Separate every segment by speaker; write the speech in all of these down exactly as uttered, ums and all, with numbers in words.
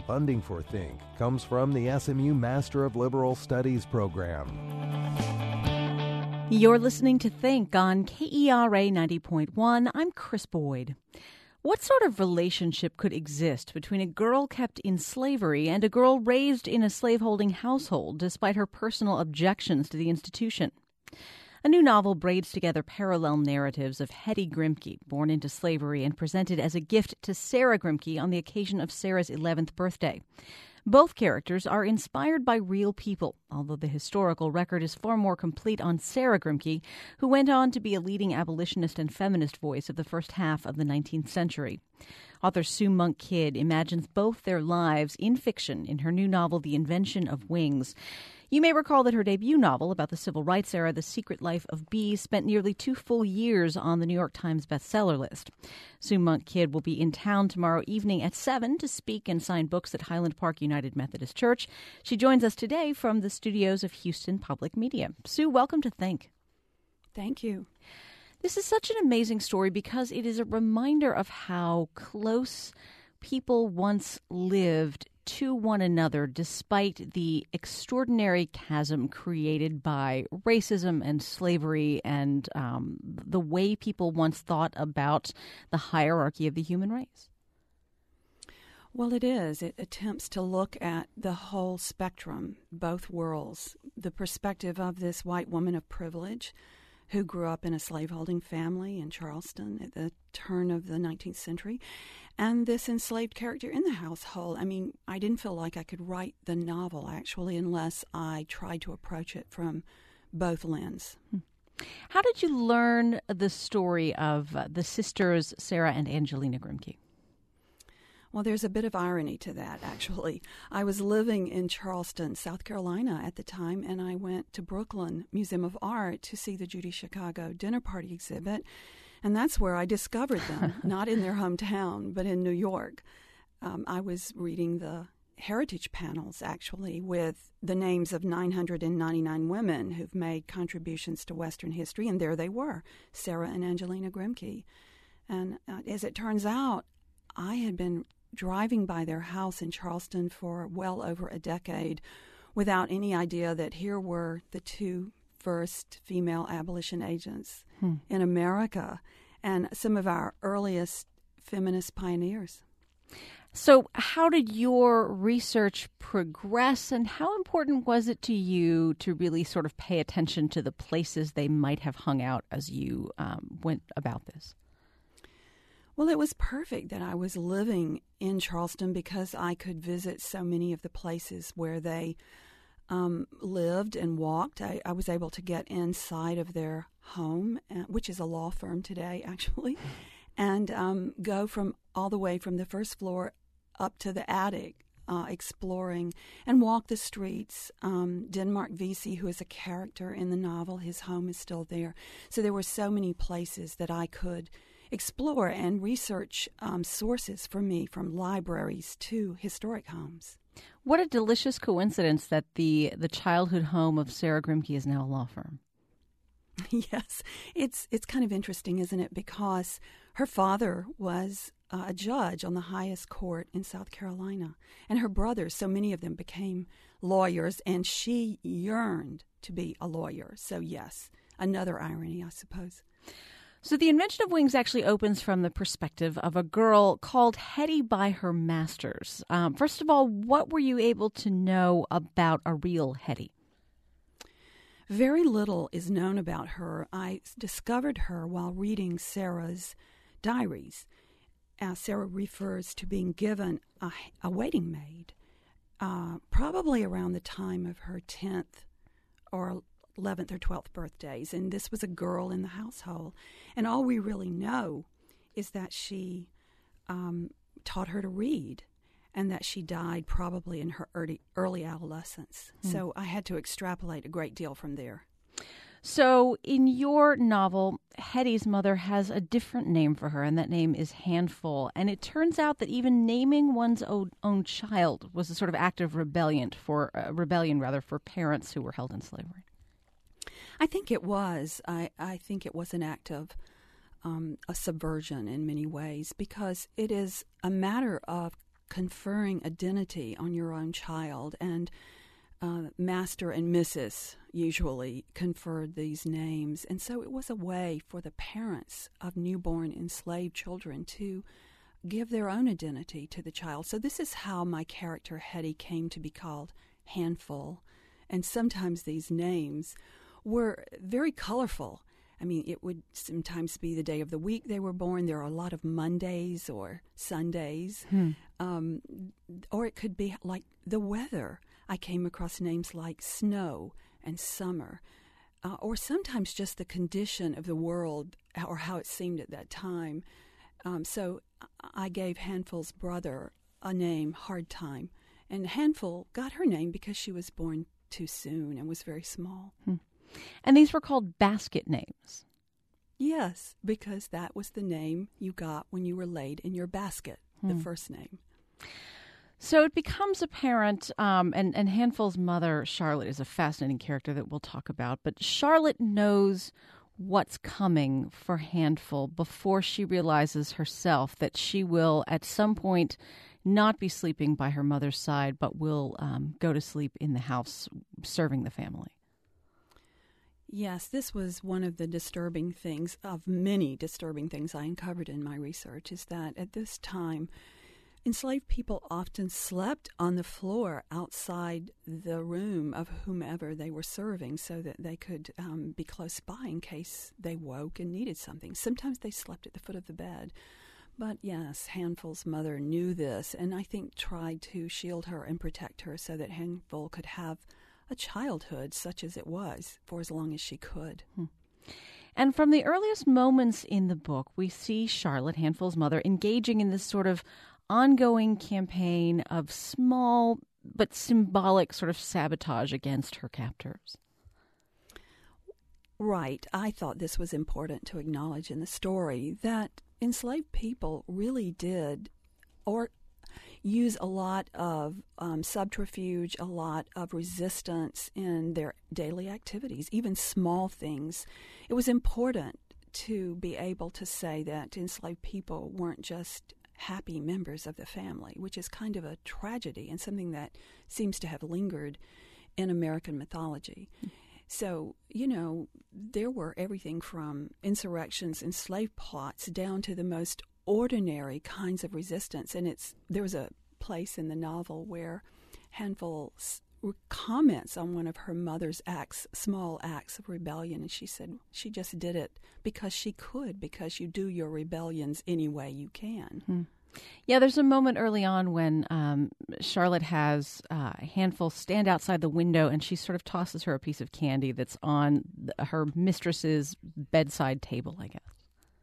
Speaker 1: Funding for Think comes from the S M U Master of Liberal Studies program.
Speaker 2: You're listening to Think on K E R A ninety point one. I'm Chris Boyd. What sort of relationship could exist between a girl kept in slavery and a girl raised in a slaveholding household, despite her personal objections to the institution? A new novel braids together parallel narratives of Hetty Grimke, born into slavery and presented as a gift to Sarah Grimke on the occasion of Sarah's eleventh birthday. Both characters are inspired by real people, although the historical record is far more complete on Sarah Grimke, who went on to be a leading abolitionist and feminist voice of the first half of the nineteenth century. Author Sue Monk Kidd imagines both their lives in fiction in her new novel, The Invention of Wings. You may recall that her debut novel about the civil rights era, The Secret Life of Bees, spent nearly two full years on the New York Times bestseller list. Sue Monk Kidd will be in town tomorrow evening at seven to speak and sign books at Highland Park United Methodist Church. She joins us today from the studios of Houston Public Media. Sue, welcome to Think.
Speaker 3: Thank you.
Speaker 2: This is such an amazing story because it is a reminder of how close people once lived to one another despite the extraordinary chasm created by racism and slavery and um, the way people once thought about the hierarchy of the human race.
Speaker 3: Well, it is. It attempts to look at the whole spectrum, both worlds, the perspective of this white woman of privilege who grew up in a slaveholding family in Charleston at the turn of the nineteenth century, and this enslaved character in the household. I mean, I didn't feel like I could write the novel, actually, unless I tried to approach it from both lenses.
Speaker 2: How did you learn the story of uh, the sisters Sarah and Angelina Grimke?
Speaker 3: Well, there's a bit of irony to that, actually. I was living in Charleston, South Carolina at the time, and I went to Brooklyn Museum of Art to see the Judy Chicago dinner party exhibit, and that's where I discovered them, not in their hometown, but in New York. Um, I was reading the heritage panels, actually, with the names of nine hundred ninety-nine women who've made contributions to Western history, and there they were, Sarah and Angelina Grimke. And uh, as it turns out, I had been driving by their house in Charleston for well over a decade without any idea that here were the two first female abolition agents hmm. in America and some of our earliest feminist pioneers.
Speaker 2: So how did your research progress, and how important was it to you to really sort of pay attention to the places they might have hung out as you um, went about this?
Speaker 3: Well, it was perfect that I was living in Charleston because I could visit so many of the places where they um, lived and walked. I, I was able to get inside of their home, uh, which is a law firm today, actually, and um, go from all the way from the first floor up to the attic, uh, exploring, and walk the streets. Um, Denmark Vesey, who is a character in the novel, his home is still there. So there were so many places that I could explore and research um, sources for me, from libraries to historic homes.
Speaker 2: What a delicious coincidence that the the childhood home of Sarah Grimke is now a law firm.
Speaker 3: Yes, it's it's kind of interesting, isn't it? Because her father was uh, a judge on the highest court in South Carolina, and her brothers, so many of them became lawyers, and she yearned to be a lawyer. So yes, another irony, I suppose.
Speaker 2: So The Invention of Wings actually opens from the perspective of a girl called Hetty by her masters. Um, first of all, what were you able to know about a real Hetty?
Speaker 3: Very little is known about her. I discovered her while reading Sarah's diaries. Uh, Sarah refers to being given a, a waiting maid, uh, probably around the time of her tenth or eleventh or twelfth birthdays, and this was a girl in the household. And all we really know is that she um, taught her to read, and that she died probably in her early, early adolescence. Mm. So I had to extrapolate a great deal from there.
Speaker 2: So in your novel, Hetty's mother has a different name for her, and that name is Handful. And it turns out that even naming one's own, own child was a sort of act of rebellion for uh, rebellion, rather, for parents who were held in slavery.
Speaker 3: I think it was. I, I think it was an act of um, a subversion in many ways, because it is a matter of conferring identity on your own child, and uh, Master and Missus usually conferred these names. And so it was a way for the parents of newborn enslaved children to give their own identity to the child. So this is how my character Hetty came to be called Handful. And sometimes these names were very colorful. I mean, it would sometimes be the day of the week they were born. There are a lot of Mondays or Sundays. Hmm. Um, or it could be like the weather. I came across names like snow and summer. Uh, or sometimes just the condition of the world or how it seemed at that time. Um, so I gave Handful's brother a name, Hard Time. And Handful got her name because she was born too soon and was very small.
Speaker 2: Hmm. And these were called basket names.
Speaker 3: Yes, because that was the name you got when you were laid in your basket, hmm. the first name.
Speaker 2: So it becomes apparent, um, and, and Handful's mother, Charlotte, is a fascinating character that we'll talk about, but Charlotte knows what's coming for Handful before she realizes herself that she will, at some point, not be sleeping by her mother's side, but will um, go to sleep in the house serving the family.
Speaker 3: Yes, this was one of the disturbing things, of many disturbing things I uncovered in my research, is that at this time, enslaved people often slept on the floor outside the room of whomever they were serving so that they could um, be close by in case they woke and needed something. Sometimes they slept at the foot of the bed. But yes, Handful's mother knew this and I think tried to shield her and protect her so that Handful could have a childhood such as it was for as long as she could.
Speaker 2: Hmm. And from the earliest moments in the book, we see Charlotte, Handful's mother, engaging in this sort of ongoing campaign of small but symbolic sort of sabotage against her captors.
Speaker 3: Right. I thought this was important to acknowledge in the story, that enslaved people really did or use a lot of um, subterfuge, a lot of resistance in their daily activities, even small things. It was important to be able to say that enslaved people weren't just happy members of the family, which is kind of a tragedy and something that seems to have lingered in American mythology. So, you know, there were everything from insurrections and slave plots down to the most ordinary kinds of resistance. And it's there was a place in the novel where Handful comments on one of her mother's acts, small acts of rebellion, and she said she just did it because she could, because you do your rebellions any way you can.
Speaker 2: Hmm. Yeah, there's a moment early on when um, Charlotte has uh, a Handful stand outside the window, and she sort of tosses her a piece of candy that's on the, her mistress's bedside table, I guess.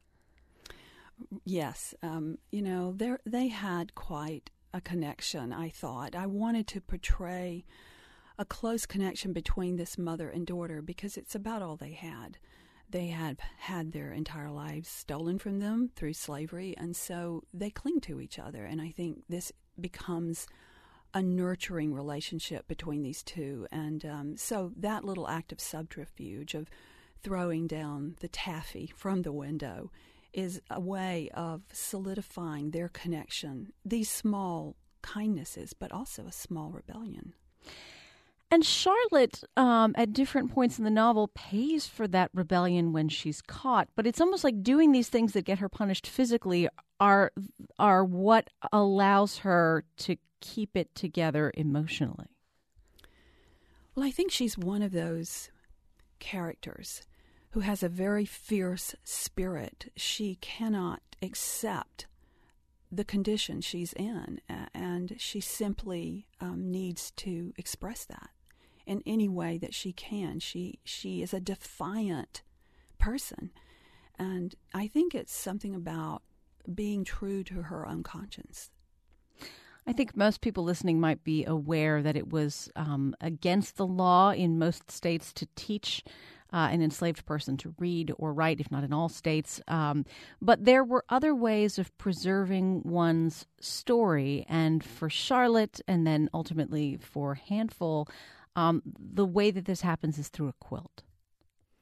Speaker 3: Yes. Um, you know, they had quite a connection, I thought. I wanted to portray a close connection between this mother and daughter because it's about all they had. They had had their entire lives stolen from them through slavery, and so they cling to each other. And I think this becomes a nurturing relationship between these two. And um, so that little act of subterfuge of throwing down the taffy from the window is a way of solidifying their connection, these small kindnesses, but also a small rebellion.
Speaker 2: And Charlotte, um, at different points in the novel, pays for that rebellion when she's caught. But it's almost like doing these things that get her punished physically are are what allows her to keep it together emotionally.
Speaker 3: Well, I think she's one of those characters who has a very fierce spirit. She cannot accept the condition she's in, and she simply um, needs to express that in any way that she can. She she is a defiant person, and I think it's something about being true to her own conscience.
Speaker 2: I think most people listening might be aware that it was um, against the law in most states to teach Uh, an enslaved person to read or write, if not in all states. Um, but there were other ways of preserving one's story. And for Charlotte, and then ultimately for Handful, um, the way that this happens is through a quilt.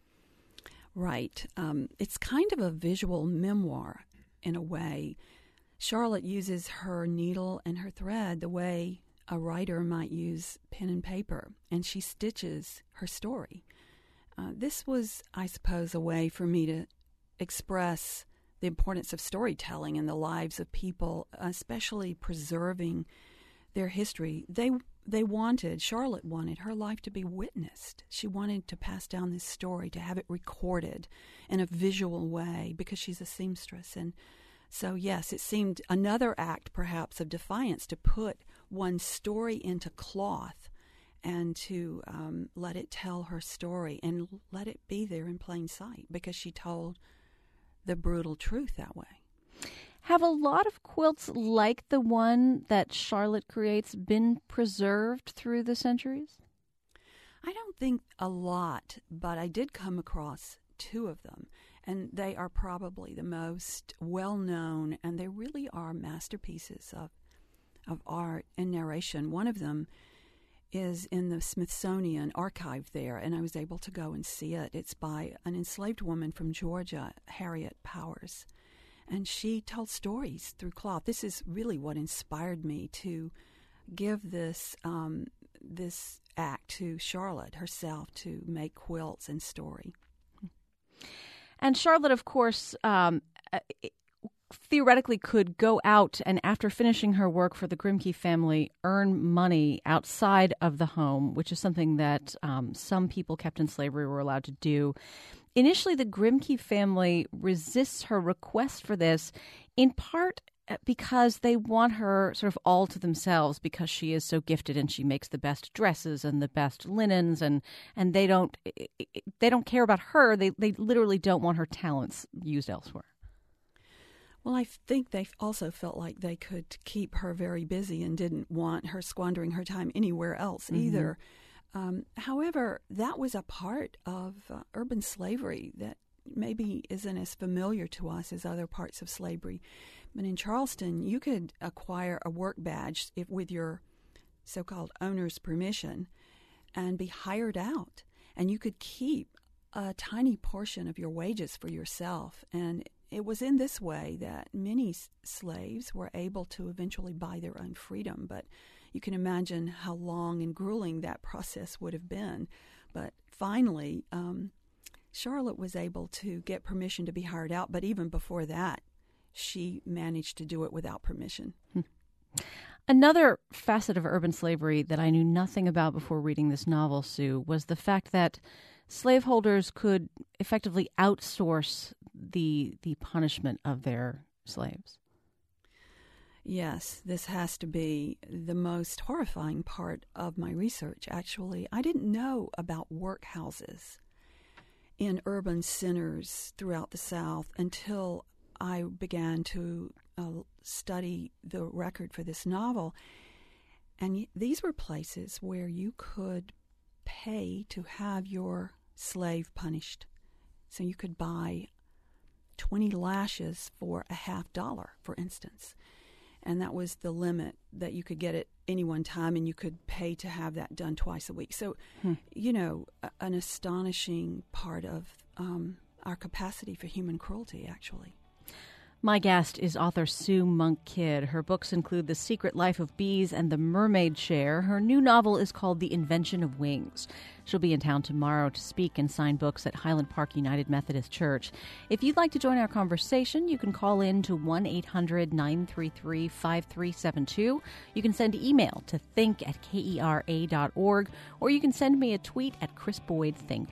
Speaker 3: Right. Um, it's kind of a visual memoir in a way. Charlotte uses her needle and her thread the way a writer might use pen and paper, and she stitches her story. Uh, this was, I suppose, a way for me to express the importance of storytelling in the lives of people, especially preserving their history. They they wanted, Charlotte wanted her life to be witnessed. She wanted to pass down this story, to have it recorded in a visual way, because she's a seamstress. And so, yes, it seemed another act, perhaps, of defiance to put one's story into cloth and to um, let it tell her story and let it be there in plain sight, because she told the brutal truth that way.
Speaker 2: Have a lot of quilts like the one that Charlotte creates been preserved through the centuries?
Speaker 3: I don't think a lot, but I did come across two of them, and they are probably the most well-known, and they really are masterpieces of of art and narration. One of them is in the Smithsonian archive there, and I was able to go and see it. It's by an enslaved woman from Georgia, Harriet Powers, and she told stories through cloth. This is really what inspired me to give this um, this act to Charlotte herself, to make quilts and story.
Speaker 2: And Charlotte, of course, um, theoretically could go out and, after finishing her work for the Grimke family, earn money outside of the home, which is something that um, some people kept in slavery were allowed to do. Initially, the Grimke family resists her request for this, in part because they want her sort of all to themselves, because she is so gifted and she makes the best dresses and the best linens, and, and they don't they don't care about her. They they literally don't want her talents used elsewhere.
Speaker 3: Well, I think they also felt like they could keep her very busy and didn't want her squandering her time anywhere else mm-hmm. either. Um, however, that was a part of uh, urban slavery that maybe isn't as familiar to us as other parts of slavery. But in Charleston, you could acquire a work badge if, with your so-called owner's permission, and be hired out. And you could keep a tiny portion of your wages for yourself. And it was in this way that many s- slaves were able to eventually buy their own freedom. But you can imagine how long and grueling that process would have been. But finally, um, Charlotte was able to get permission to be hired out. But even before that, she managed to do it without permission.
Speaker 2: Hmm. Another facet of urban slavery that I knew nothing about before reading this novel, Sue, was the fact that slaveholders could effectively outsource the the punishment of their slaves.
Speaker 3: Yes, this has to be the most horrifying part of my research, actually. I didn't know about workhouses in urban centers throughout the South until I began to uh, study the record for this novel. And y- these were places where you could pay to have your slave punished. So you could buy twenty lashes for a half dollar, for instance. And that was the limit that you could get at any one time, and you could pay to have that done twice a week. So, hmm. you know, a, an astonishing part of um, our capacity for human cruelty, actually.
Speaker 2: My guest is author Sue Monk Kidd. Her books include The Secret Life of Bees and The Mermaid Chair. Her new novel is called The Invention of Wings. She'll be in town tomorrow to speak and sign books at Highland Park United Methodist Church. If you'd like to join our conversation, you can call in to one eight hundred nine three three five three seven two. You can send email to think at kera dot org, or you can send me a tweet at Chris Boyd Think.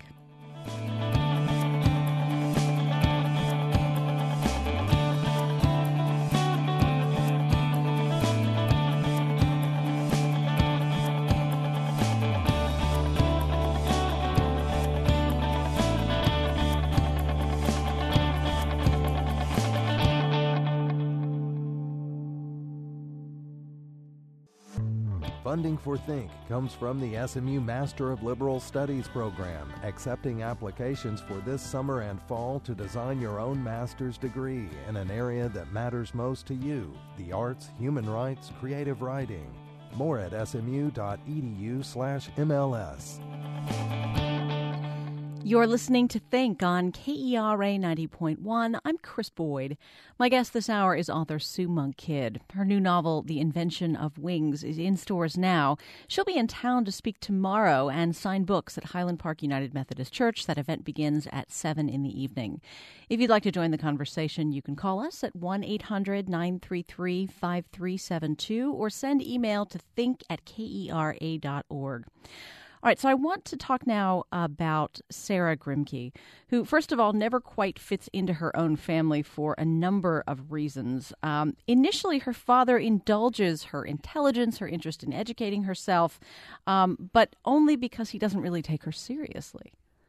Speaker 1: Funding for Think comes from the S M U Master of Liberal Studies program, accepting applications for this summer and fall to design your own master's degree in an area that matters most to you, the arts, human rights, creative writing. More at smu dot edu slash MLS.
Speaker 2: You're listening to Think on K E R A ninety point one. I'm Chris Boyd. My guest this hour is author Sue Monk Kidd. Her new novel, The Invention of Wings, is in stores now. She'll be in town to speak tomorrow and sign books at Highland Park United Methodist Church. That event begins at seven in the evening. If you'd like to join the conversation, you can call us at one eight hundred nine three three five three seven two or send email to think at k e r a dot org. All right, so I want to talk now about Sarah Grimke, who, first of all, never quite fits into her own family for a number of reasons. Um, initially, her father indulges her intelligence, her interest in educating herself, um, but only because he doesn't really take her seriously.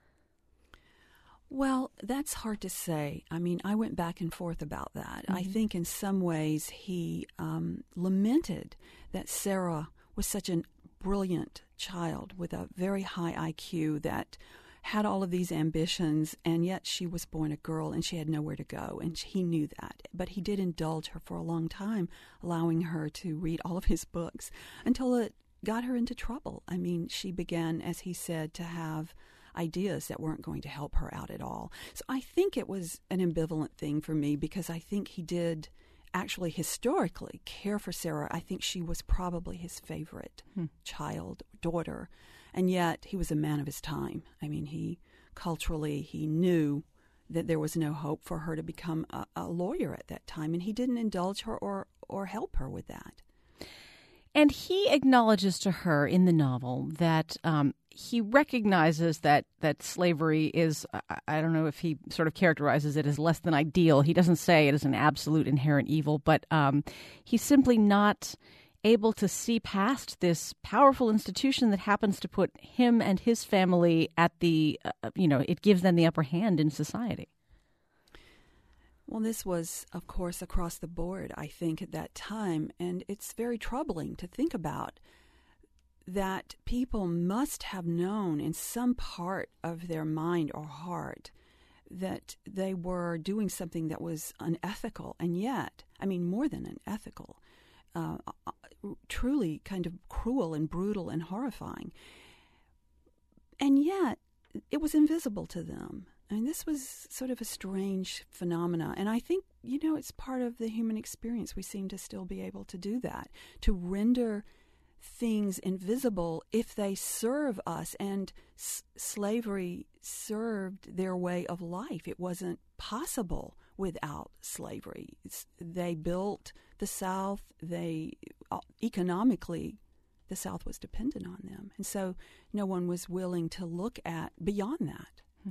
Speaker 3: Well, that's hard to say. I mean, I went back and forth about that. Mm-hmm. I think in some ways he um, lamented that Sarah was such an brilliant child with a very high I Q that had all of these ambitions, and yet she was born a girl and she had nowhere to go, and he knew that. But he did indulge her for a long time, allowing her to read all of his books until it got her into trouble. I mean, she began, as he said, to have ideas that weren't going to help her out at all. So I think it was an ambivalent thing for me, because I think he did actually historically care for Sarah. I think she was probably his favorite hmm. child, daughter, and yet he was a man of his time. I mean, he culturally, he knew that there was no hope for her to become a, a lawyer at that time, and he didn't indulge her or, or help her with that.
Speaker 2: And he acknowledges to her in the novel that um, he recognizes that, that slavery is, I, I don't know if he sort of characterizes it as less than ideal. He doesn't say it is an absolute inherent evil, but um, he's simply not able to see past this powerful institution that happens to put him and his family at the, uh, you know, it gives them the upper hand in society.
Speaker 3: Well, this was, of course, across the board, I think, at that time, and it's very troubling to think about that people must have known in some part of their mind or heart that they were doing something that was unethical, and yet, I mean, more than unethical, uh, truly kind of cruel and brutal and horrifying, and yet it was invisible to them. I mean, this was sort of a strange phenomena, and I think, you know, it's part of the human experience. We seem to still be able to do that, to render things invisible if they serve us, and s- slavery served their way of life. It wasn't possible without slavery. It's, they built the South. They, uh, economically, the South was dependent on them, and so no one was willing to look at beyond that.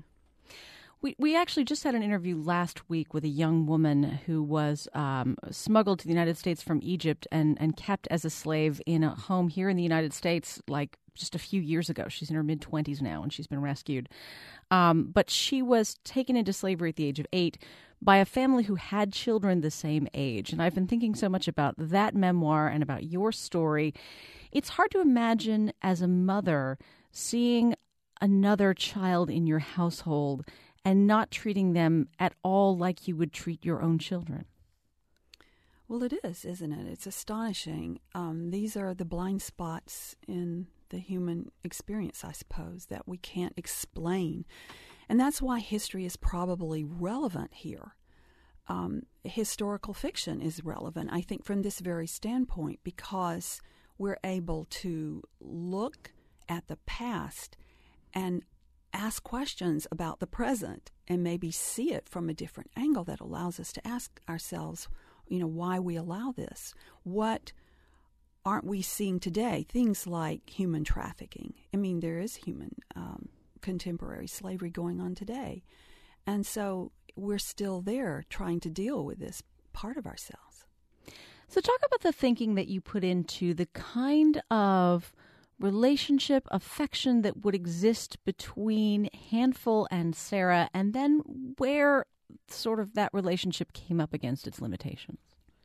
Speaker 2: We we actually just had an interview last week with a young woman who was um, smuggled to the United States from Egypt and, and kept as a slave in a home here in the United States like just a few years ago. She's in her mid-twenties now, and she's been rescued. Um, but she was taken into slavery at the age of eight by a family who had children the same age. And I've been thinking so much about that memoir and about your story. It's hard to imagine as a mother seeing another child in your household and not treating them at all like you would treat your own children.
Speaker 3: Well, it is, isn't it? It's astonishing. Um, these are the blind spots in the human experience, I suppose, that we can't explain. And that's why history is probably relevant here. Um, historical fiction is relevant, I think, from this very standpoint, because we're able to look at the past and ask questions about the present and maybe see it from a different angle that allows us to ask ourselves, you know, why we allow this. What aren't we seeing today? Things like human trafficking. I mean, there is human um, contemporary slavery going on today. And so we're still there trying to deal with this part of ourselves.
Speaker 2: So talk about the thinking that you put into the kind of relationship, affection that would exist between Handful and Sarah, and then where sort of that relationship came up against its limitations.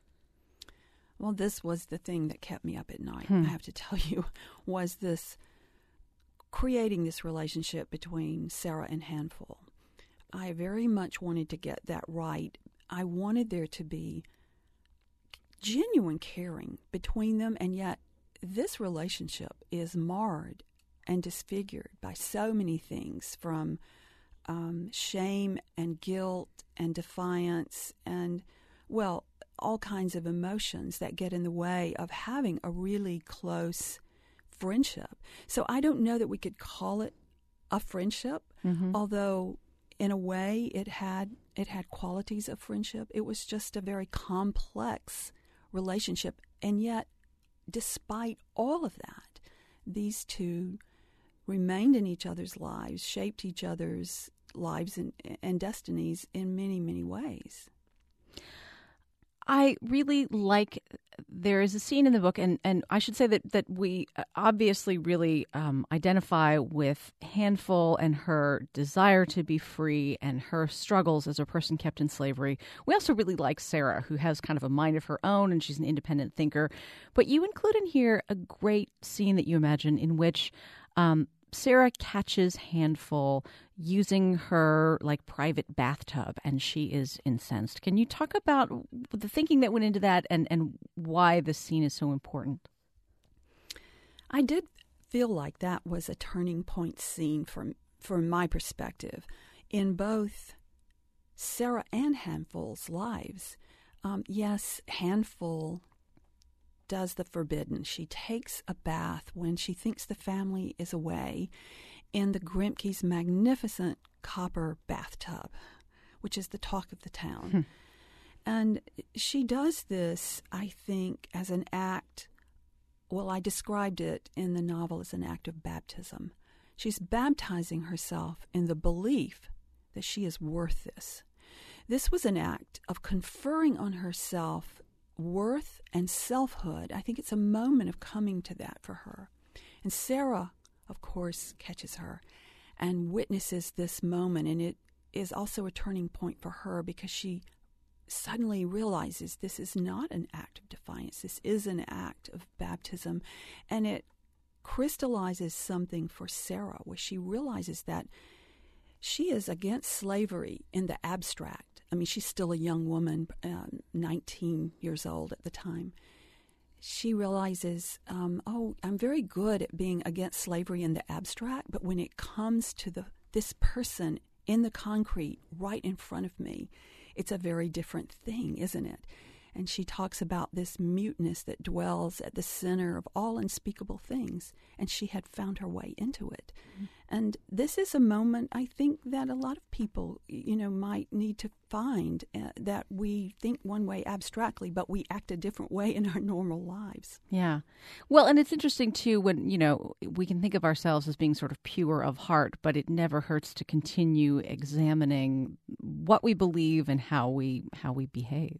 Speaker 3: Well, this was the thing that kept me up at night,
Speaker 2: hmm.
Speaker 3: I have to tell you, was this creating this relationship between Sarah and Handful. I very much wanted to get that right. I wanted there to be genuine caring between them, and yet this relationship is marred and disfigured by so many things, from um, shame and guilt and defiance and, well, all kinds of emotions that get in the way of having a really close friendship. So I don't know that we could call it a friendship, mm-hmm. although in a way it had it had qualities of friendship. It was just a very complex relationship. And yet, despite all of that, these two remained in each other's lives, shaped each other's lives and, and destinies in many, many ways.
Speaker 2: I really like, there is a scene in the book, and, and I should say that, that we obviously really um, identify with Handful and her desire to be free and her struggles as a person kept in slavery. We also really like Sarah, who has kind of a mind of her own, and she's an independent thinker. But you include in here a great scene that you imagine in which um, Sarah catches Handful using her like private bathtub, and she is incensed. Can you talk about the thinking that went into that and, and why this scene is so important?
Speaker 3: I did feel like that was a turning point scene from from my perspective in both Sarah and Handful's lives. Um, yes, Handful does the forbidden. She takes a bath when she thinks the family is away in the Grimke's magnificent copper bathtub, which is the talk of the town. Hmm. And she does this, I think, as an act, well, I described it in the novel as an act of baptism. She's baptizing herself in the belief that she is worth this. This was an act of conferring on herself worth and selfhood. I think it's a moment of coming to that for her. And Sarah, of course, catches her and witnesses this moment, and it is also a turning point for her because she suddenly realizes this is not an act of defiance. This is an act of baptism, and it crystallizes something for Sarah where she realizes that she is against slavery in the abstract. I mean, she's still a young woman, uh, nineteen years old at the time. She realizes, um, oh, I'm very good at being against slavery in the abstract, but when it comes to the this person in the concrete right in front of me, it's a very different thing, isn't it? And she talks about this muteness that dwells at the center of all unspeakable things, and she had found her way into it. Mm-hmm. And this is a moment, I think, that a lot of people, you know, might need to find, uh, that we think one way abstractly, but we act a different way in our normal lives.
Speaker 2: Yeah. Well, and it's interesting, too, when, you know, we can think of ourselves as being sort of pure of heart, but it never hurts to continue examining what we believe and how we how we behave.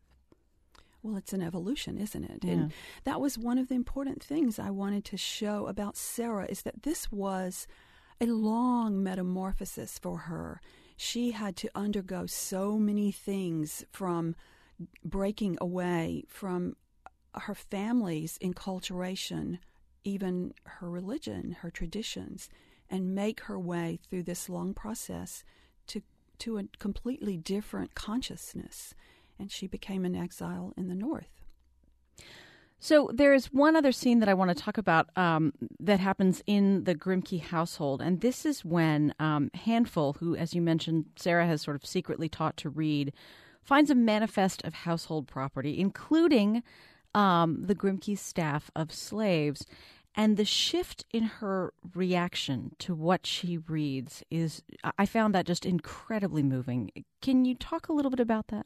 Speaker 3: Well, it's an evolution, isn't it?
Speaker 2: Yeah.
Speaker 3: And that was one of the important things I wanted to show about Sarah, is that this was a long metamorphosis for her. She had to undergo so many things, from breaking away from her family's enculturation, even her religion, her traditions, and make her way through this long process to to a completely different consciousness. And she became an exile in the North.
Speaker 2: So there is one other scene that I want to talk about um, that happens in the Grimke household. And this is when um, Handful, who, as you mentioned, Sarah has sort of secretly taught to read, finds a manifest of household property, including um, the Grimke's staff of slaves. And the shift in her reaction to what she reads is, I found that just incredibly moving. Can you talk a little bit about that?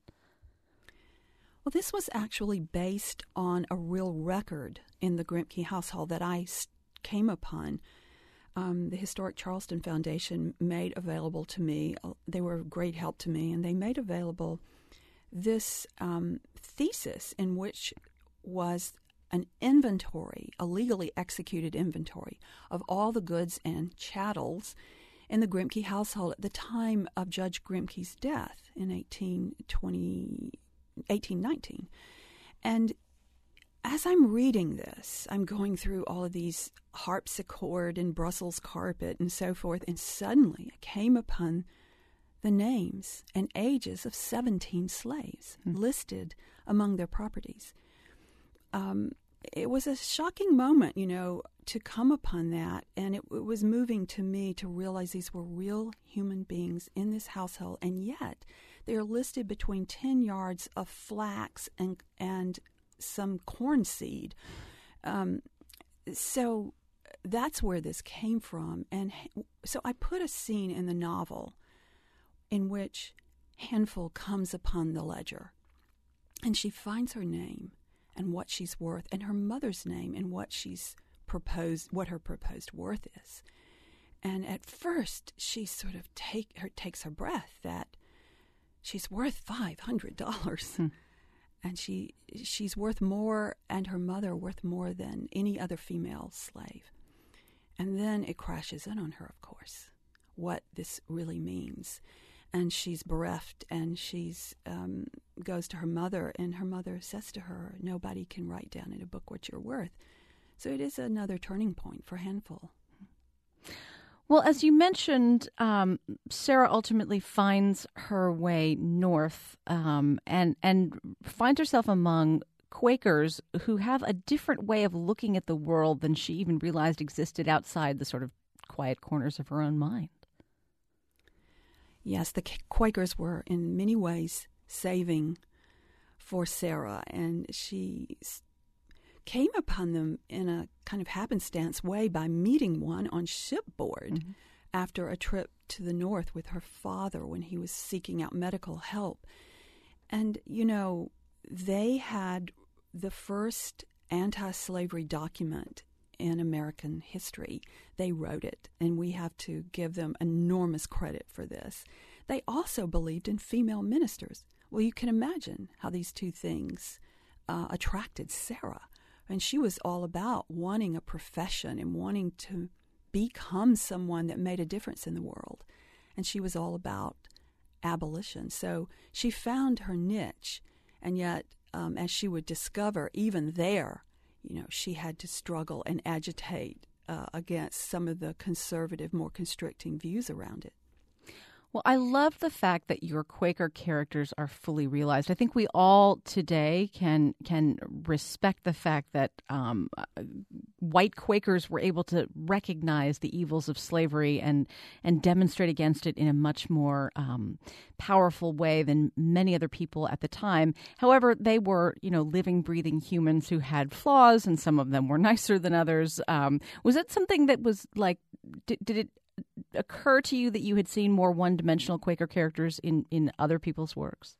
Speaker 3: Well, this was actually based on a real record in the Grimke household that I came upon. Um, the Historic Charleston Foundation made available to me, they were a great help to me, and they made available this um, thesis in which was an inventory, a legally executed inventory of all the goods and chattels in the Grimke household at the time of Judge Grimke's death in eighteen twenty. eighteen nineteen. And as I'm reading this, I'm going through all of these harpsichord and Brussels carpet and so forth, and suddenly I came upon the names and ages of seventeen slaves mm. listed among their properties. Um, it was a shocking moment, you know, to come upon that, and it, it was moving to me to realize these were real human beings in this household, and yet they are listed between ten yards of flax and and some corn seed. Um, so that's where this came from, and so I put a scene in the novel in which Handful comes upon the ledger, and she finds her name and what she's worth, and her mother's name and what she's proposed, what her proposed worth is. And at first, she sort of take her takes her breath that she's worth five hundred dollars, hmm. and she she's worth more, and her mother worth more than any other female slave. And then it crashes in on her, of course, what this really means. And she's bereft, and she's um, goes to her mother, and her mother says to her, "Nobody can write down in a book what you're worth." So it is another turning point for Handful.
Speaker 2: Well, as you mentioned, um, Sarah ultimately finds her way north um, and and finds herself among Quakers who have a different way of looking at the world than she even realized existed outside the sort of quiet corners of her own mind.
Speaker 3: Yes, the Quakers were in many ways saving for Sarah, and she came upon them in a kind of happenstance way by meeting one on shipboard mm-hmm. after a trip to the north with her father when he was seeking out medical help. And, you know, they had the first anti-slavery document in American history. They wrote it, and we have to give them enormous credit for this. They also believed in female ministers. Well, you can imagine how these two things uh, attracted Sarah. And she was all about wanting a profession and wanting to become someone that made a difference in the world. And she was all about abolition. So she found her niche, and yet, um, as she would discover, even there, you know, she had to struggle and agitate uh, against some of the conservative, more constricting views around it.
Speaker 2: Well, I love the fact that your Quaker characters are fully realized. I think we all today can can respect the fact that um, white Quakers were able to recognize the evils of slavery and and demonstrate against it in a much more um, powerful way than many other people at the time. However, they were, you know, living, breathing humans who had flaws, and some of them were nicer than others. Um, was it something that was like, did, did it occur to you that you had seen more one-dimensional Quaker characters in, in other people's works?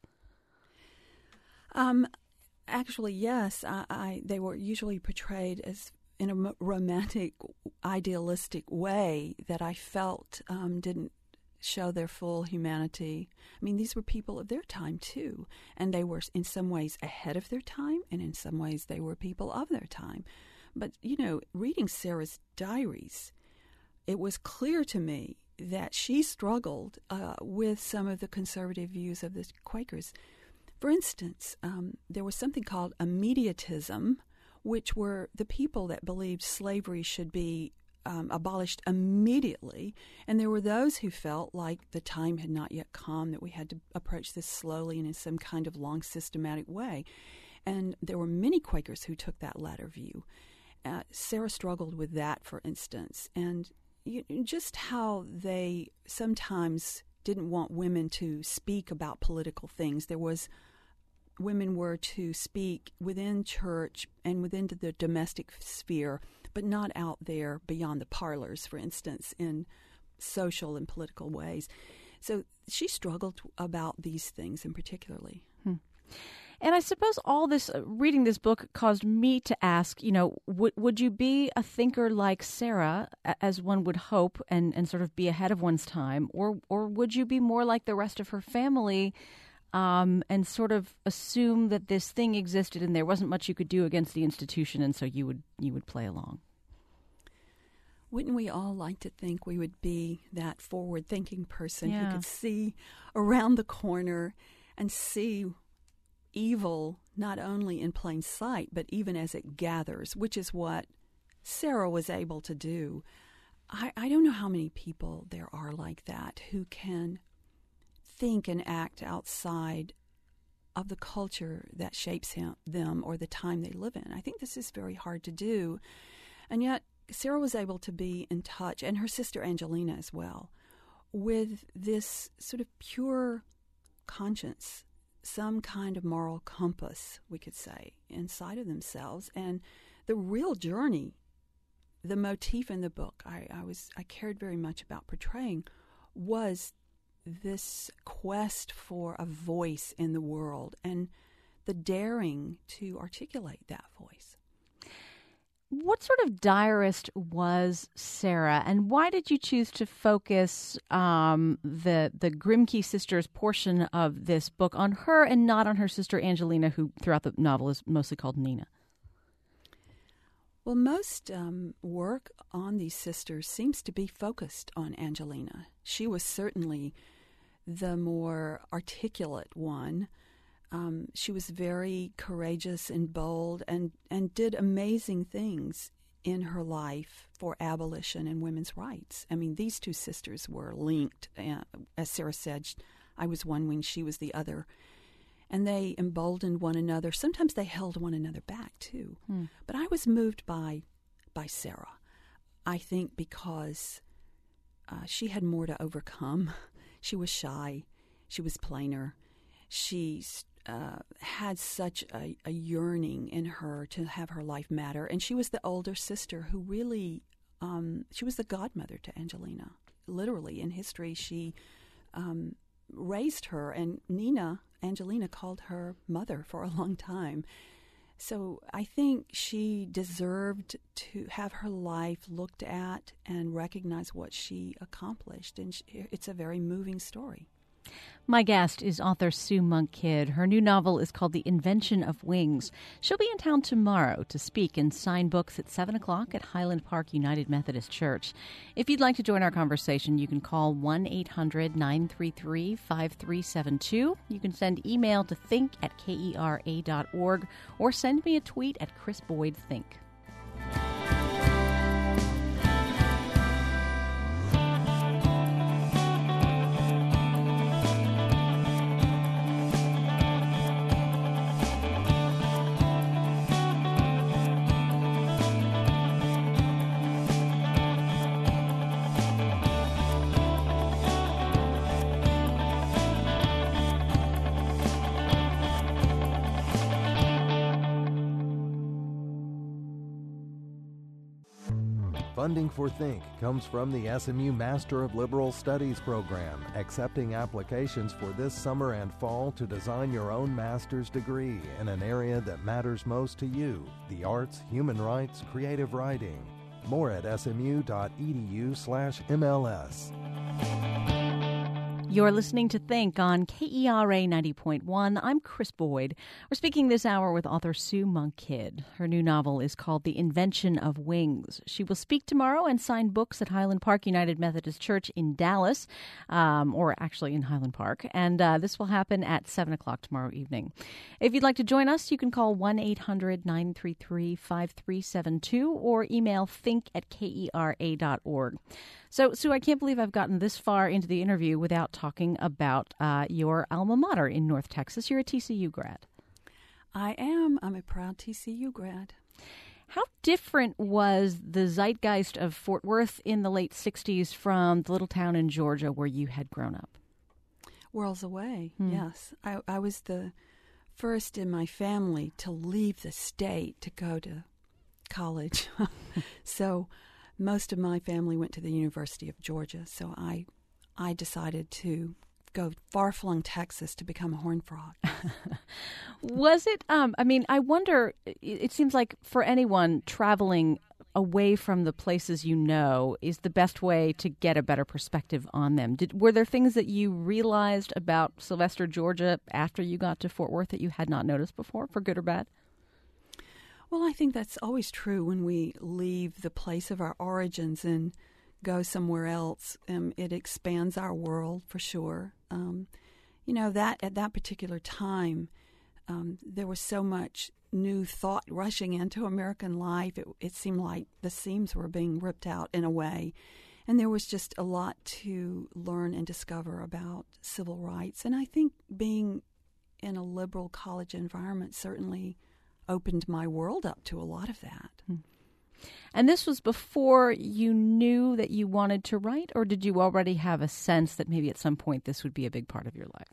Speaker 3: Um, actually, yes. I, I they were usually portrayed as in a romantic, idealistic way that I felt um, didn't show their full humanity. I mean, these were people of their time, too, and they were in some ways ahead of their time, and in some ways they were people of their time. But, you know, reading Sarah's diaries, it was clear to me that she struggled uh, with some of the conservative views of the Quakers. For instance, um, there was something called immediatism, which were the people that believed slavery should be um, abolished immediately, and there were those who felt like the time had not yet come, that we had to approach this slowly and in some kind of long, systematic way. And there were many Quakers who took that latter view. Uh, Sarah struggled with that, for instance, and You, just how they sometimes didn't want women to speak about political things. There was, women were to speak within church and within the domestic sphere, but not out there beyond the parlors, for instance, in social and political ways. So she struggled about these things in particularly.
Speaker 2: Hmm. And I suppose all this, uh, reading this book caused me to ask, you know, would would you be a thinker like Sarah, as one would hope, and, and sort of be ahead of one's time, or or would you be more like the rest of her family um, and sort of assume that this thing existed and there wasn't much you could do against the institution, and so you would you would play along?
Speaker 3: Wouldn't we all like to think we would be that forward-thinking person
Speaker 2: yeah.
Speaker 3: who could see around the corner and see evil not only in plain sight, but even as it gathers, which is what Sarah was able to do. I, I don't know how many people there are like that who can think and act outside of the culture that shapes him, them or the time they live in. I think this is very hard to do. And yet, Sarah was able to be in touch, and her sister Angelina as well, with this sort of pure conscience, some kind of moral compass, we could say, inside of themselves. And the real journey, the motif in the book I, I was I cared very much about portraying was this quest for a voice in the world and the daring to articulate that voice.
Speaker 2: What sort of diarist was Sarah, and why did you choose to focus um, the the Grimke sisters portion of this book on her and not on her sister Angelina, who throughout the novel is mostly called Nina?
Speaker 3: Well, most um, work on these sisters seems to be focused on Angelina. She was certainly the more articulate one. Um, she was very courageous and bold and, and did amazing things in her life for abolition and women's rights. I mean, these two sisters were linked. Uh, as Sarah said, I was one wing, she was the other. And they emboldened one another. Sometimes they held one another back, too. Hmm. But I was moved by by Sarah, I think because uh, she had more to overcome. She was shy. She was plainer. She uh, had such a, a yearning in her to have her life matter. And she was the older sister who really, um, she was the godmother to Angelina. Literally, in history, she um, raised her. And Nina, Angelina, called her mother for a long time. So I think she deserved to have her life looked at and recognize what she accomplished. And she, it's a very moving story.
Speaker 2: My guest is author Sue Monk Kidd. Her new novel is called The Invention of Wings. She'll be in town tomorrow to speak and sign books at seven o'clock at Highland Park United Methodist Church. If you'd like to join our conversation, you can call one eight hundred nine three three five three seven two. You can send email to think at kera dot org or send me a tweet at Chris Boyd Think.
Speaker 1: Funding for Think comes from the S M U Master of Liberal Studies program, accepting applications for this summer and fall to design your own master's degree in an area that matters most to you, the arts, human rights, creative writing. More at smu.edu slash MLS.
Speaker 2: You're listening to Think on K E R A ninety point one. I'm Chris Boyd. We're speaking this hour with author Sue Monk Kidd. Her new novel is called The Invention of Wings. She will speak tomorrow and sign books at Highland Park United Methodist Church in Dallas, um, or actually in Highland Park. And uh, this will happen at seven o'clock tomorrow evening. If you'd like to join us, you can call one eight hundred nine three three five three seven two or email think at kera dot org. So, Sue, I can't believe I've gotten this far into the interview without talking about uh, your alma mater in North Texas. You're a T C U grad.
Speaker 3: I am. I'm a proud T C U grad.
Speaker 2: How different was the zeitgeist of Fort Worth in the late sixties from the little town in Georgia where you had grown up?
Speaker 3: Worlds away,
Speaker 2: hmm.
Speaker 3: yes. I, I was the first in my family to leave the state to go to college. So most of my family went to the University of Georgia, so I I decided to go far-flung Texas to become a horned frog.
Speaker 2: Was it, um, I mean, I wonder, it, it seems like for anyone, traveling away from the places you know is the best way to get a better perspective on them. Did, were there things that you realized about Sylvester, Georgia after you got to Fort Worth that you had not noticed before, for good or bad?
Speaker 3: Well, I think that's always true when we leave the place of our origins and go somewhere else. Um, it expands our world for sure. Um, you know, that at that particular time, um, there was so much new thought rushing into American life. It, it seemed like the seams were being ripped out in a way. And there was just a lot to learn and discover about civil rights. And I think being in a liberal college environment certainly opened my world up to a lot of that.
Speaker 2: Hmm. And this was before you knew that you wanted to write, or did you already have a sense that maybe at some point this would be a big part of your life?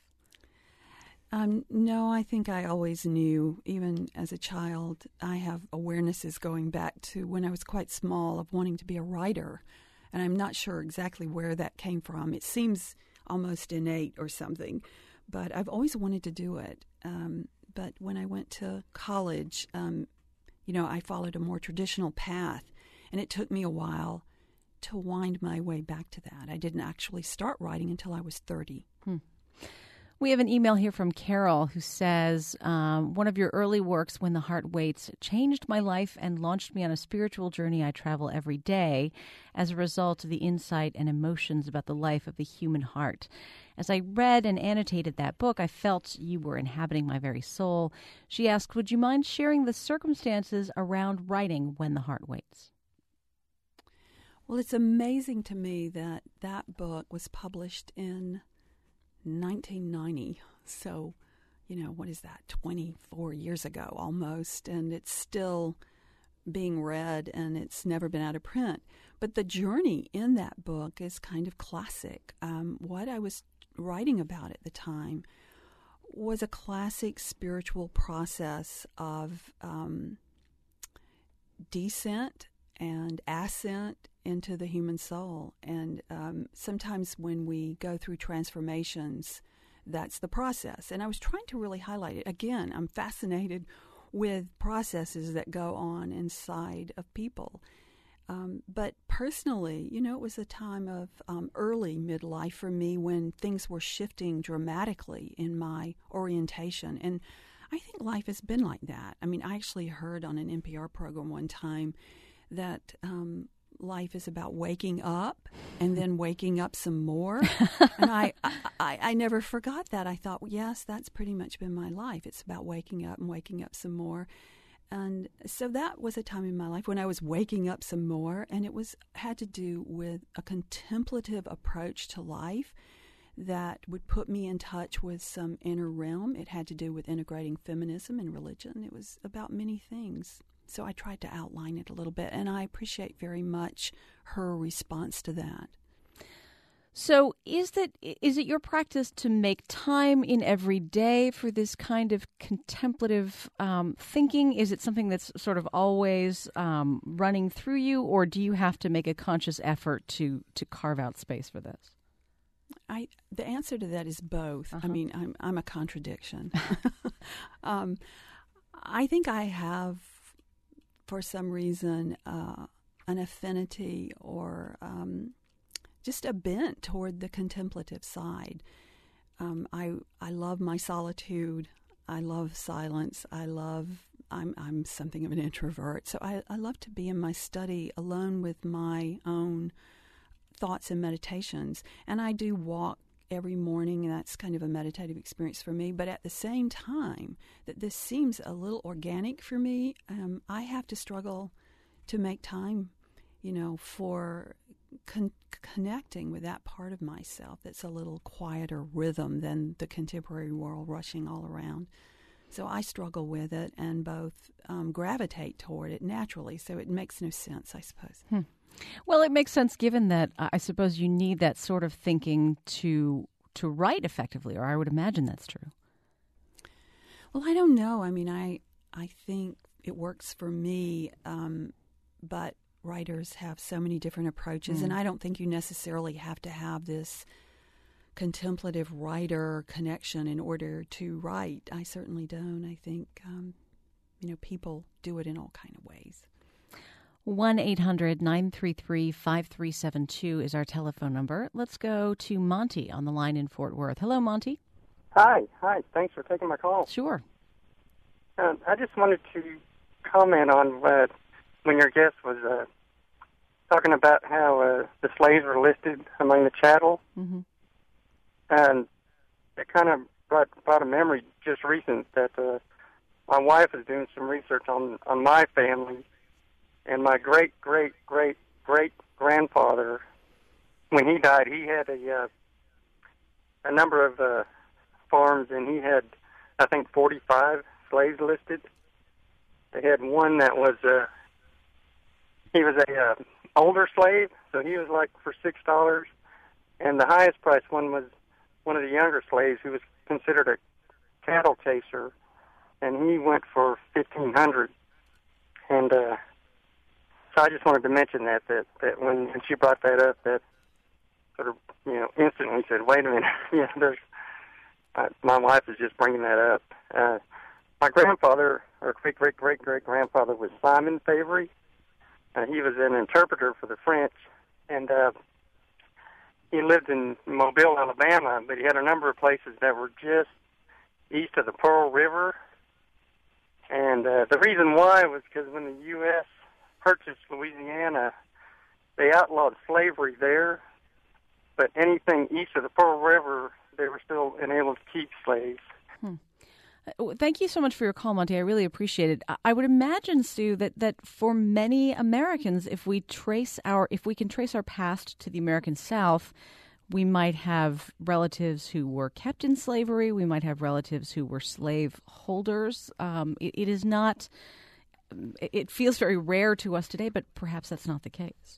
Speaker 3: Um, no, I think I always knew, even as a child. I have awarenesses going back to when I was quite small of wanting to be a writer, and I'm not sure exactly where that came from. It seems almost innate or something, but I've always wanted to do it. Um, but when I went to college, um, you know, I followed a more traditional path, and it took me a while to wind my way back to that. I didn't actually start writing until I was thirty.
Speaker 2: Hmm. We have an email here from Carol who says, um, one of your early works, When the Heart Waits, changed my life and launched me on a spiritual journey I travel every day as a result of the insight and emotions about the life of the human heart. As I read and annotated that book, I felt you were inhabiting my very soul. She asked, would you mind sharing the circumstances around writing When the Heart Waits?
Speaker 3: Well, it's amazing to me that that book was published in nineteen ninety, so, you know, what is that, twenty-four years ago almost, and it's still being read, and it's never been out of print. But the journey in that book is kind of classic. Um, what I was writing about at the time was a classic spiritual process of um, descent and ascent into the human soul. And um, sometimes when we go through transformations, that's the process. And I was trying to really highlight it. Again, I'm fascinated with processes that go on inside of people. Um, but personally, you know, it was a time of um, early midlife for me when things were shifting dramatically in my orientation. And I think life has been like that. I mean, I actually heard on an N P R program one time that um, life is about waking up and then waking up some more. And I, I, I never forgot that. I thought, well, yes, that's pretty much been my life. It's about waking up and waking up some more. And so that was a time in my life when I was waking up some more, and it was had to do with a contemplative approach to life that would put me in touch with some inner realm. It had to do with integrating feminism and religion. It was about many things. So I tried to outline it a little bit, and I appreciate very much her response to that.
Speaker 2: So is that is it your practice to make time in every day for this kind of contemplative um, thinking? Is it something that's sort of always um, running through you, or do you have to make a conscious effort to, to carve out space for this?
Speaker 3: I the answer to that is both.
Speaker 2: Uh-huh.
Speaker 3: I mean, I'm I'm a contradiction. um, I think I have, for some reason, uh, an affinity or um, just a bent toward the contemplative side. Um, I I love my solitude. I love silence. I love. I'm I'm something of an introvert, so I, I love to be in my study alone with my own thoughts and meditations. And I do walk every morning, and that's kind of a meditative experience for me. But at the same time that this seems a little organic for me, um, I have to struggle to make time, you know, for con- connecting with that part of myself that's a little quieter rhythm than the contemporary world rushing all around. So I struggle with it and both um, gravitate toward it naturally. So it makes no sense, I suppose.
Speaker 2: Hmm. Well, it makes sense given that uh, I suppose you need that sort of thinking to to write effectively, or I would imagine that's true.
Speaker 3: Well, I don't know. I mean, I I think it works for me, um, but writers have so many different approaches, mm. and I don't think you necessarily have to have this contemplative writer connection in order to write. I certainly don't. I think, um, you know, people do it in all kind of ways.
Speaker 2: one eight hundred nine three three five three seven two is our telephone number. Let's go to Monty on the line in Fort Worth. Hello, Monty.
Speaker 4: Hi. Hi. Thanks for taking my call.
Speaker 2: Sure.
Speaker 4: Uh, I just wanted to comment on uh, when your guest was uh, talking about how uh, the slaves were listed among the chattel.
Speaker 2: Mm-hmm.
Speaker 4: And it kind of brought, brought a memory just recent that uh, my wife is doing some research on, on my family. And my great, great, great, great grandfather, when he died, he had a uh, a number of uh, farms, and he had, I think, forty-five slaves listed. They had one that was uh, he was a uh, older slave, so he was like for six dollars, and the highest priced one was one of the younger slaves who was considered a cattle chaser, and he went for fifteen hundred. And uh, so I just wanted to mention that that that when, when she brought that up, that sort of you know instantly said, "Wait a minute, yeah, there's uh, my wife is just bringing that up." Uh, my grandfather, or great great great great grandfather, was Simon Favory. Uh, he was an interpreter for the French, and uh, he lived in Mobile, Alabama, but he had a number of places that were just east of the Pearl River. And uh, the reason why was because when the U S purchased Louisiana, they outlawed slavery there, but anything east of the Pearl River, they were still enabled to keep slaves.
Speaker 2: Hmm. Thank you so much for your call, Monty. I really appreciate it. I would imagine, Sue, that, that for many Americans, if we trace our if we can trace our past to the American South, we might have relatives who were kept in slavery. We might have relatives who were slave holders. Um, it, it is not. It feels very rare to us today, but perhaps that's not the case.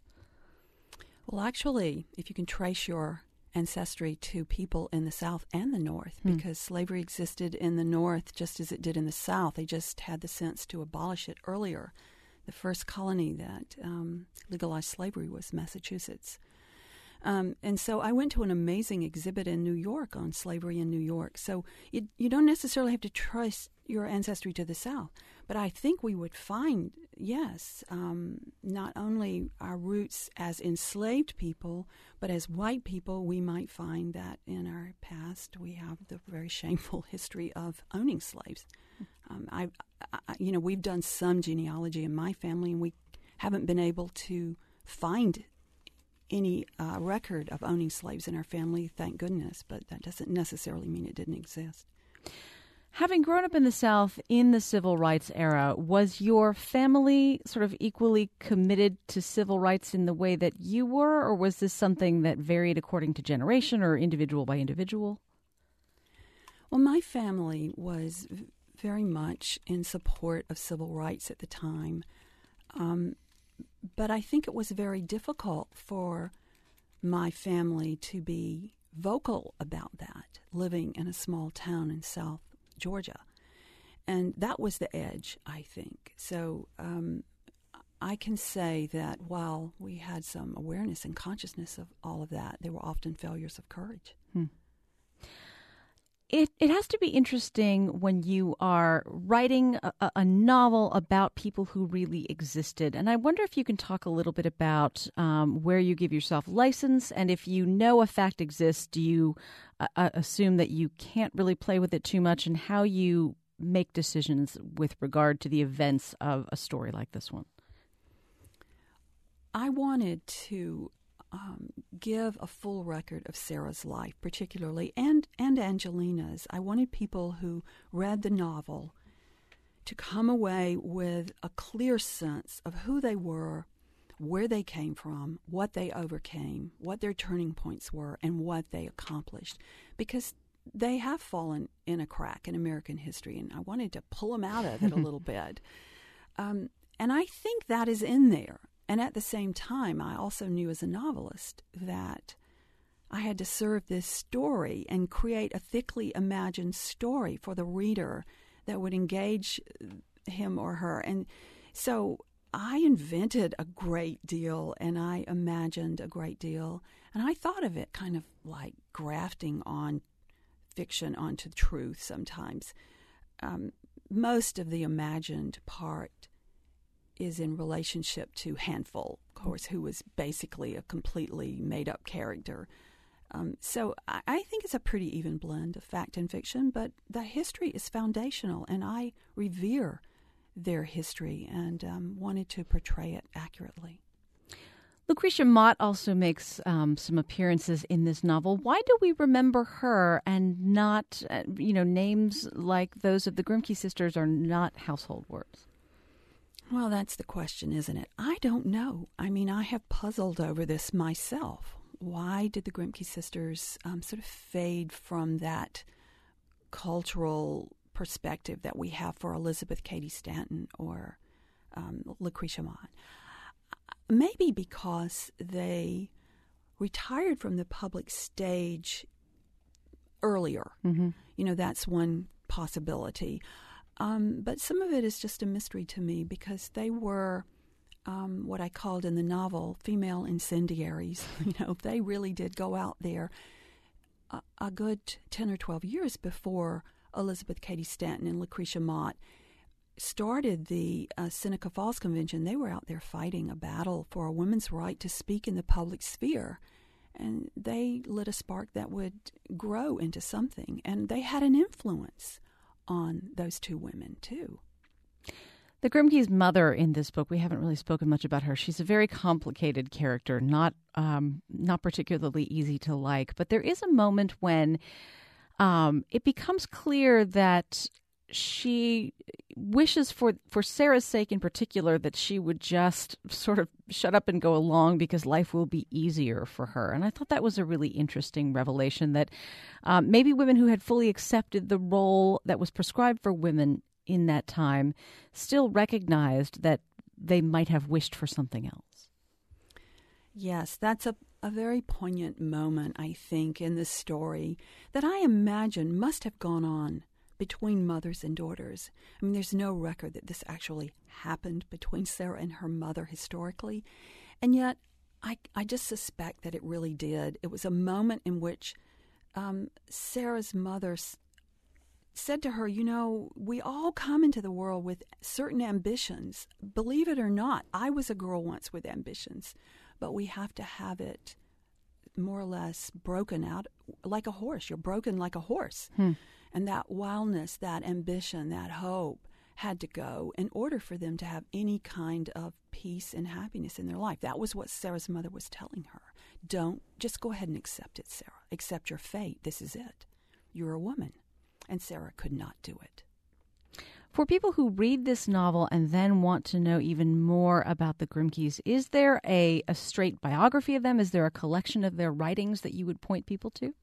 Speaker 3: Well, actually, if you can trace your ancestry to people in the South and the North,
Speaker 2: hmm.
Speaker 3: because slavery existed in the North just as it did in the South. They just had the sense to abolish it earlier. The first colony that um, legalized slavery was Massachusetts. Um, and so I went to an amazing exhibit in New York on slavery in New York. So you, you don't necessarily have to trace your ancestry to the South. But I think we would find, yes, um, not only our roots as enslaved people, but as white people, we might find that in our past we have the very shameful history of owning slaves. Um, I, I, you know, we've done some genealogy in my family, and we haven't been able to find any uh, record of owning slaves in our family, thank goodness, but that doesn't necessarily mean it didn't exist.
Speaker 2: Having grown up in the South in the civil rights era, was your family sort of equally committed to civil rights in the way that you were, or was this something that varied according to generation or individual by individual?
Speaker 3: Well, my family was v- very much in support of civil rights at the time. Um, but I think it was very difficult for my family to be vocal about that, living in a small town in South Georgia. And that was the edge, I think. So um, I can say that while we had some awareness and consciousness of all of that, they were often failures of courage.
Speaker 2: Hmm. It it has to be interesting when you are writing a, a novel about people who really existed. And I wonder if you can talk a little bit about um, where you give yourself license, and if you know a fact exists, do you uh, assume that you can't really play with it too much, and how you make decisions with regard to the events of a story like this one?
Speaker 3: I wanted to Um, give a full record of Sarah's life, particularly, and, and Angelina's. I wanted people who read the novel to come away with a clear sense of who they were, where they came from, what they overcame, what their turning points were, and what they accomplished. Because they have fallen in a crack in American history, and I wanted to pull them out of it a little bit. Um, and I think that is in there. And at the same time, I also knew as a novelist that I had to serve this story and create a thickly imagined story for the reader that would engage him or her. And so I invented a great deal, and I imagined a great deal. And I thought of it kind of like grafting on fiction onto truth sometimes. Um, most of the imagined part is in relationship to Handful, of course, who was basically a completely made-up character. Um, so I, I think it's a pretty even blend of fact and fiction, but the history is foundational, and I revere their history and um, wanted to portray it accurately.
Speaker 2: Lucretia Mott also makes um, some appearances in this novel. Why do we remember her and not, uh, you know, names like those of the Grimke sisters are not household words?
Speaker 3: Well, that's the question, isn't it? I don't know. I mean, I have puzzled over this myself. Why did the Grimke sisters um, sort of fade from that cultural perspective that we have for Elizabeth Cady Stanton or um, Lucretia Mott? maybe because they retired from the public stage earlier.
Speaker 2: Mm-hmm.
Speaker 3: You know, that's one possibility. Um, but some of it is just a mystery to me because they were um, what I called in the novel female incendiaries. You know, they really did go out there a, a good ten or twelve years before Elizabeth Cady Stanton and Lucretia Mott started the uh, Seneca Falls Convention. They were out there fighting a battle for a woman's right to speak in the public sphere. And they lit a spark that would grow into something. And they had an influence on those two women, too.
Speaker 2: The Grimke's mother in this book, we haven't really spoken much about her. She's a very complicated character, not um, not particularly easy to like. But there is a moment when um, it becomes clear that she wishes for, for Sarah's sake in particular that she would just sort of shut up and go along because life will be easier for her. And I thought that was a really interesting revelation that um, maybe women who had fully accepted the role that was prescribed for women in that time still recognized that they might have wished for something else.
Speaker 3: Yes, that's a, a very poignant moment, I think, in this story that I imagine must have gone on between mothers and daughters. I mean, there's no record that this actually happened between Sarah and her mother historically. And yet, I, I just suspect that it really did. It was a moment in which um, Sarah's mother s- said to her, you know, we all come into the world with certain ambitions. Believe it or not, I was a girl once with ambitions, but we have to have it more or less broken out like a horse. You're broken like a horse.
Speaker 2: Hmm.
Speaker 3: And that wildness, that ambition, that hope had to go in order for them to have any kind of peace and happiness in their life. That was what Sarah's mother was telling her. Don't, just go ahead and accept it, Sarah. Accept your fate. This is it. You're a woman. And Sarah could not do it.
Speaker 2: For people who read this novel and then want to know even more about the Grimkes, is there a, a straight biography of them? Is there a collection of their writings that you would point people to?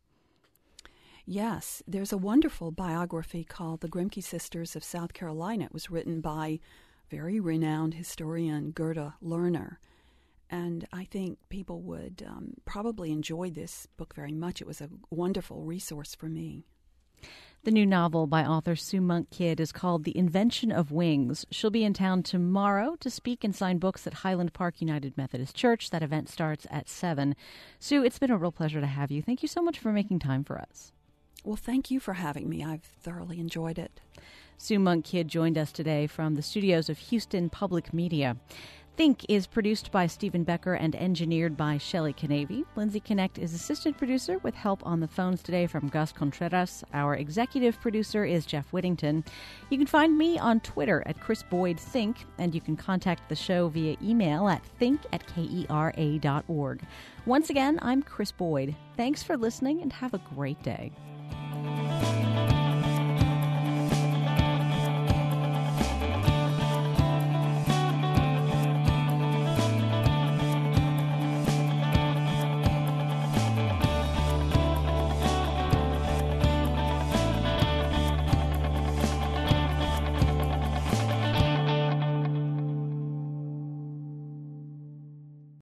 Speaker 3: Yes, there's a wonderful biography called The Grimke Sisters of South Carolina. It was written by very renowned historian Gerda Lerner. And I think people would um, probably enjoy this book very much. It was a wonderful resource for me.
Speaker 2: The new novel by author Sue Monk Kidd is called The Invention of Wings. She'll be in town tomorrow to speak and sign books at Highland Park United Methodist Church. That event starts at seven. Sue, it's been a real pleasure to have you. Thank you so much for making time for us.
Speaker 3: Well, thank you for having me. I've thoroughly enjoyed it.
Speaker 2: Sue Monk Kidd joined us today from the studios of Houston Public Media. Think is produced by Stephen Becker and engineered by Shelley Canavy. Lindsay Connect is assistant producer with help on the phones today from Gus Contreras. Our executive producer is Jeff Whittington. You can find me on Twitter at Chris Boyd Think, and you can contact the show via email at think at kera dot org. Once again, I'm Chris Boyd. Thanks for listening and have a great day.